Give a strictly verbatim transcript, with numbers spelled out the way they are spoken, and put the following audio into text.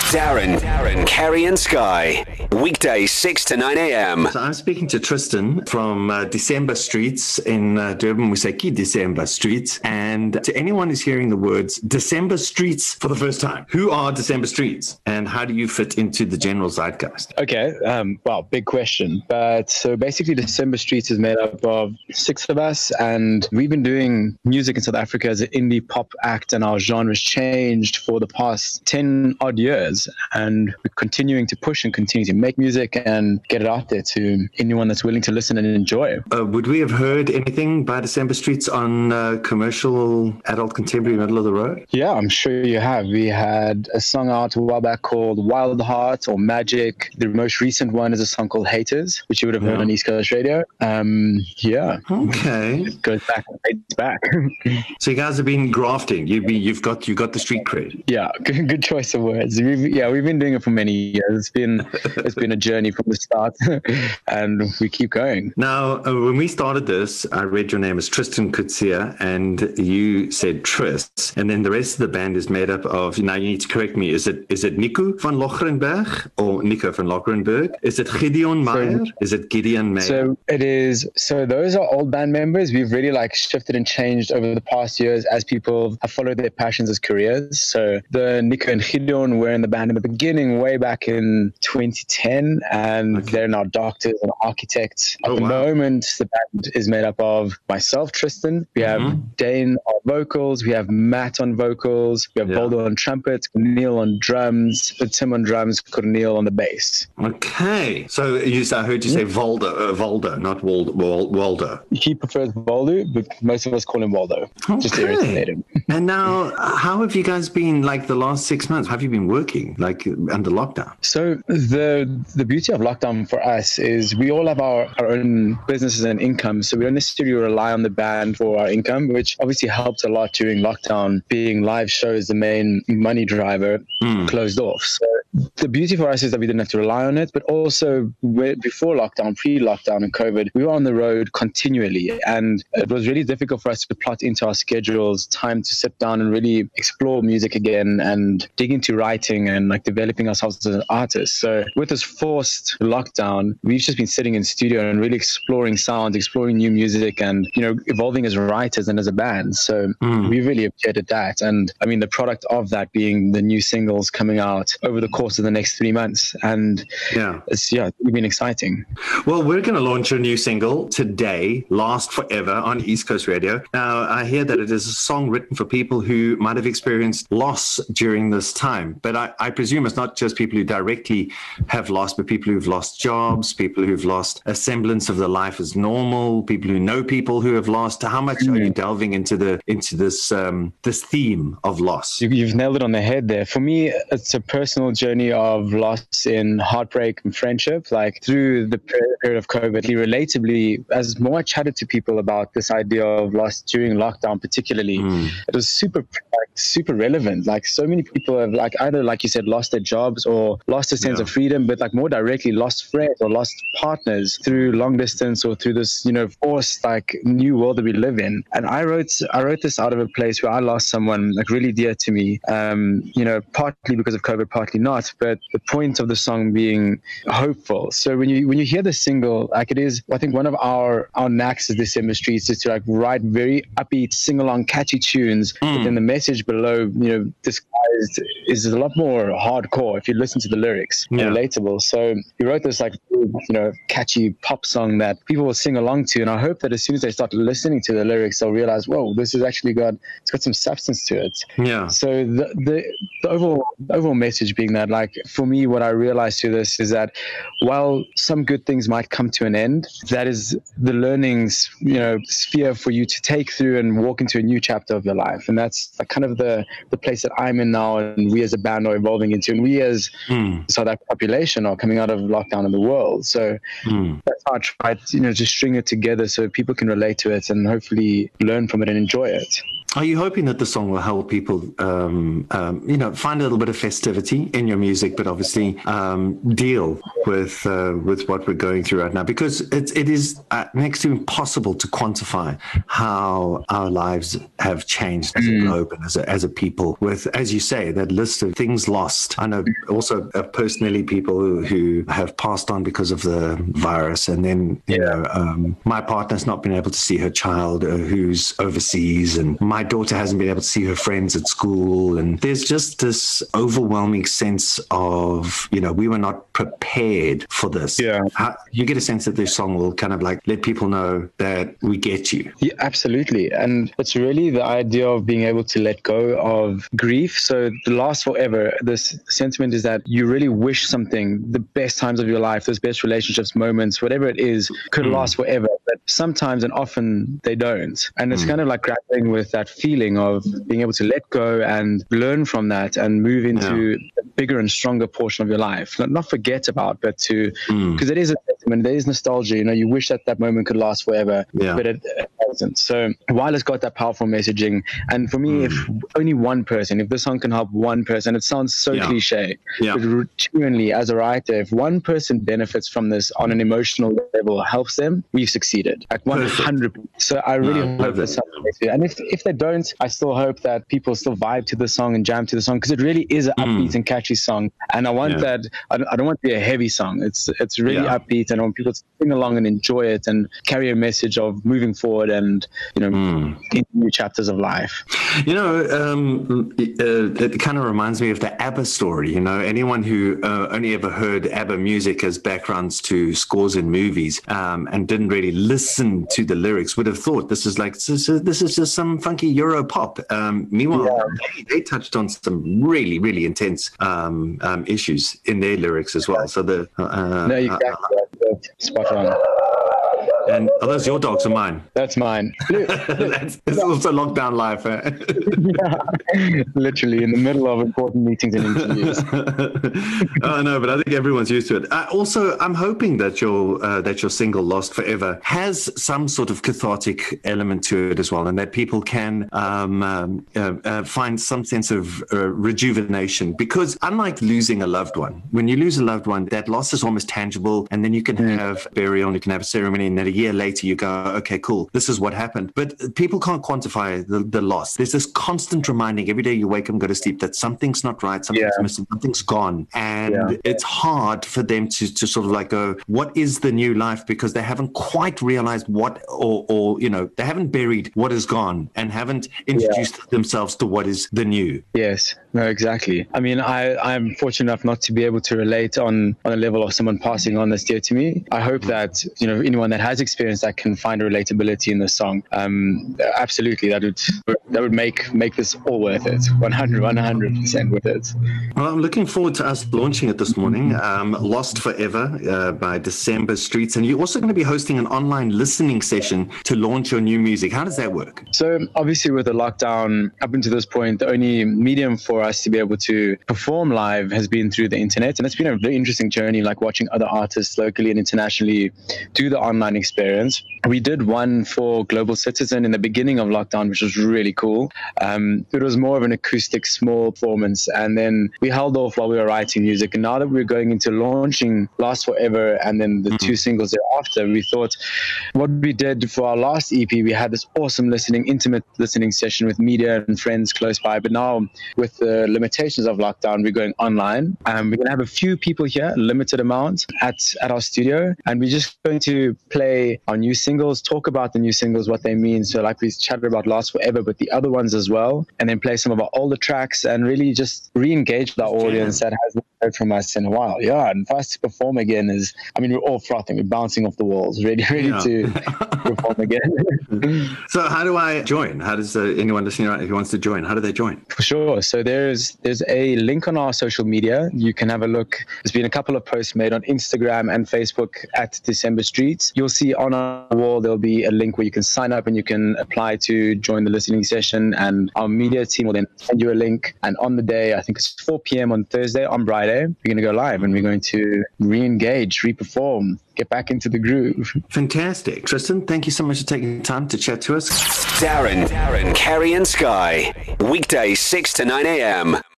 Darren, Darren, Kerry and Sky. Weekdays six to nine a.m. So I'm speaking to Tristan from uh, December Streets in uh, Durban. We say Ki December Streets. And to anyone who's hearing the words December Streets for the first time, who are December Streets and how do you fit into the general zeitgeist? Okay, um, well, big question. But so basically December Streets is made up of six of us, and we've been doing music in South Africa as an indie pop act, and our genre's changed for the past ten odd years. And we're continuing to push and continue to make music and get it out there to anyone that's willing to listen and enjoy. Uh, would we have heard anything by December Streets on uh, commercial, adult, contemporary, middle of the road? Yeah, I'm sure you have. We had a song out a while back called Wild Heart or Magic. The most recent one is a song called Haters, which you would have heard yeah. on East Coast Radio. Um, yeah. Okay. It goes back and fades back. So you guys have been grafting. You've been, you've got you got the street cred. Yeah, good, good choice of words. We've, yeah, we've been doing it for many years. It's been it's been a journey from the start, and we keep going. Now, uh, when we started this, I read your name as Tristan Kutsia, and you said Tris, and then the rest of the band is made up of. Now you need to correct me. Is it is it Nico van Lochrenberg or Nico van Lochrenberg? Is it Gideon Meyer? So, is it Gideon Meyer? So it is. So those are old band members. We've really like shifted and changed over the past years as people have followed their passions as careers. So the Nico and Gideon were in the band in the beginning, way back in twenty ten, and okay. they're now doctors and architects. At oh, the wow. moment, the band is made up of myself, Tristan. We have mm-hmm. Dane on vocals. We have Matt on vocals. We have yeah. Voldo on trumpet, Neil on drums, Tim on drums, Cornel on the bass. Okay. So you, I heard you say mm-hmm. Voldo, uh, Voldo, not Wald, Wald, Waldo. He prefers Voldo, but most of us call him Waldo, okay. just to irritate him. And now, how have you guys been like the last six months? Have you been working like under lockdown? So the the beauty of lockdown for us is we all have our, our own businesses and income. So we don't necessarily rely on the band for our income, which obviously helped a lot during lockdown, being live shows the main money driver mm. closed off. So the beauty for us is that we didn't have to rely on it, but also before lockdown, pre-lockdown and COVID, we were on the road continually. And it was really difficult for us to plot into our schedules time to sit down and really explore music again and dig into writing and like developing ourselves as an artist. So with this forced lockdown, we've just been sitting in studio and really exploring sounds, exploring new music, and, you know, evolving as writers and as a band. So mm. we really appreciated that. And I mean, the product of that being the new singles coming out over the course of the next three months. And yeah, it's, yeah, it's been exciting. Well, we're going to launch a new single today, Last Forever, on East Coast Radio. Now, I hear that it is a song written for people who might have experienced loss during this time. But I, I presume it's not just people who directly have lost, but people who've lost jobs, people who've lost a semblance of their life as normal, people who know people who have lost. How much mm-hmm. are you delving into the into this um, this theme of loss? You, you've nailed it on the head there. For me, it's a personal journey of loss in heartbreak and friendship. Like through the period of COVID, relatably, as more I chatted to people about this idea of loss during lockdown, particularly, mm. it was super like, super relevant. Like so many people have like either, like you said, lost their jobs or lost a sense yeah. of freedom, but like more directly lost friends or lost partners through long distance or through this, you know, forced like new world that we live in. And I wrote I wrote this out of a place where I lost someone like really dear to me, um, you know, partly because of COVID, partly not, but the point of the song being hopeful. So when you when you hear the single, like it is, I think one of our our knacks as December Streets is to like write very upbeat, sing-along, catchy tunes, mm. but then the message below, you know, disguised is a lot more hardcore if you listen to the lyrics, yeah. relatable. So we wrote this like, you know, catchy pop song that people will sing along to, and I hope that as soon as they start listening to the lyrics, they'll realize, whoa, this has actually got it's got some substance to it. Yeah. So the the, the overall the overall message being that, like, for me, what I realized through this is that while some good things might come to an end, that is the learnings, you know, sphere for you to take through and walk into a new chapter of your life. And that's like kind of the the place that I'm in now, and we as a band are evolving into, and we as mm. South African population are coming out of lockdown in the world. So mm. that's how I tried, you know, to string it together so people can relate to it and hopefully learn from it and enjoy it. Are you hoping that the song will help people, um, um, you know, find a little bit of festivity in your music, but obviously um, deal with uh, with what we're going through right now? Because it, it is uh, next to impossible to quantify how our lives have changed as a globe and as a, as a people. With, as you say, that list of things lost. I know also uh, personally people who, who have passed on because of the virus, and then you know, um, my partner's not been able to see her child uh, who's overseas, and my daughter hasn't been able to see her friends at school. And there's just this overwhelming sense of, you know, we were not prepared for this. Yeah. How, you get a sense that this song will kind of like let people know that we get you. Yeah, absolutely. And it's really the idea of being able to let go of grief. So the last forever, this sentiment is that you really wish something, the best times of your life, those best relationships, moments, whatever it is, could mm. last forever. But sometimes and often they don't. And it's mm. kind of like grappling with that feeling of being able to let go and learn from that and move into yeah. a bigger and stronger portion of your life. Not, not forget about, but to, because mm. it is a sentiment, there is nostalgia. You know, you wish that that moment could last forever, yeah. but it, it doesn't. So while it's got that powerful messaging, and for me, mm. if only one person, if this song can help one person, it sounds so yeah. cliche, yeah. but genuinely as a writer, if one person benefits from this on an emotional level, helps them, we've succeeded at one hundred percent. So I really no, hope that someone makes it. And if, if they don't, I still hope that people still vibe to the song and jam to the song, because it really is an mm. upbeat and catchy song. And I want yeah. that, I don't, I don't want it to be a heavy song. It's it's really yeah. upbeat, and I want people to sing along and enjoy it and carry a message of moving forward and, you know, mm. into new chapters of life. You know, um, uh, it kind of reminds me of the ABBA story. You know, anyone who uh, only ever heard ABBA music as backgrounds to scores in movies um, and didn't really listen to the lyrics would have thought this is like, this is, this is just some funky Euro pop. Um, meanwhile, yeah. they, they touched on some really, really intense um, um, issues in their lyrics as well. So the uh, no, you uh, uh, spot on. And are those your dogs or mine? That's mine. That's, it's also lockdown life. Eh? Yeah, literally in the middle of important meetings and interviews. Oh no, but I think everyone's used to it. Uh, also, I'm hoping that your uh, that your single "Lost Forever" has some sort of cathartic element to it as well, and that people can um, um, uh, uh, find some sense of uh, rejuvenation. Because unlike losing a loved one, when you lose a loved one, that loss is almost tangible, and then you can mm. have burial, and you can have a ceremony, and then a year later you go, okay, cool, this is what happened. But people can't quantify the, the loss. There's this constant reminding every day you wake up and go to sleep that something's not right, something's yeah. missing, something's gone. And yeah. it's hard for them to, to sort of like go, what is the new life? Because they haven't quite realized what, or, or you know, they haven't buried what is gone and haven't introduced yeah. themselves to what is the new. Yes, no, exactly. I mean, I, I'm fortunate enough not to be able to relate on, on a level of someone passing on that's dear to me. I hope that, you know, anyone that has experience that can find a relatability in the song, um, absolutely, that would that would make make this all worth it. one hundred percent worth it. Well, I'm looking forward to us launching it this morning. Um, Lost Forever uh, by December Streets, and you're also going to be hosting an online listening session to launch your new music. How does that work? So obviously, with the lockdown up until this point, the only medium for us to be able to perform live has been through the internet, and it's been a very interesting journey, like watching other artists locally and internationally do the online experience. We did one for Global Citizen in the beginning of lockdown, which was really cool. Um, it was more of an acoustic, small performance, and then we held off while we were writing music. And now that we're going into launching Lost Forever and then the mm-hmm. two singles thereafter, we thought what we did for our last E P, we had this awesome listening, intimate listening session with media and friends close by. But now with the limitations of lockdown, we're going online. Um, we're going to have a few people here, limited amount, at, at our studio, and we're just going to play our new singles, talk about the new singles, what they mean. So like we chatted about Lost Forever, but the other ones as well, and then play some of our older tracks and really just re-engage with our audience that hasn't heard from us in a while. Yeah, and for us to perform again is, I mean, we're all frothing, we're bouncing off the walls, ready, ready yeah. to perform again. So how do I join? How does uh, anyone listening right, who wants to join, how do they join? For sure. So there's there's a link on our social media. You can have a look. There's been a couple of posts made on Instagram and Facebook at December Streets. You'll see on our wall there'll be a link where you can sign up and you can apply to join the listening session. session, and our media team will then send you a link. And on the day, I think it's four p.m. on Thursday, on Friday, we're going to go live and we're going to re-engage, re-perform, get back into the groove. Fantastic. Tristan, thank you so much for taking time to chat to us. Darren, Darren, Kerry and Sky, weekdays six to nine a.m.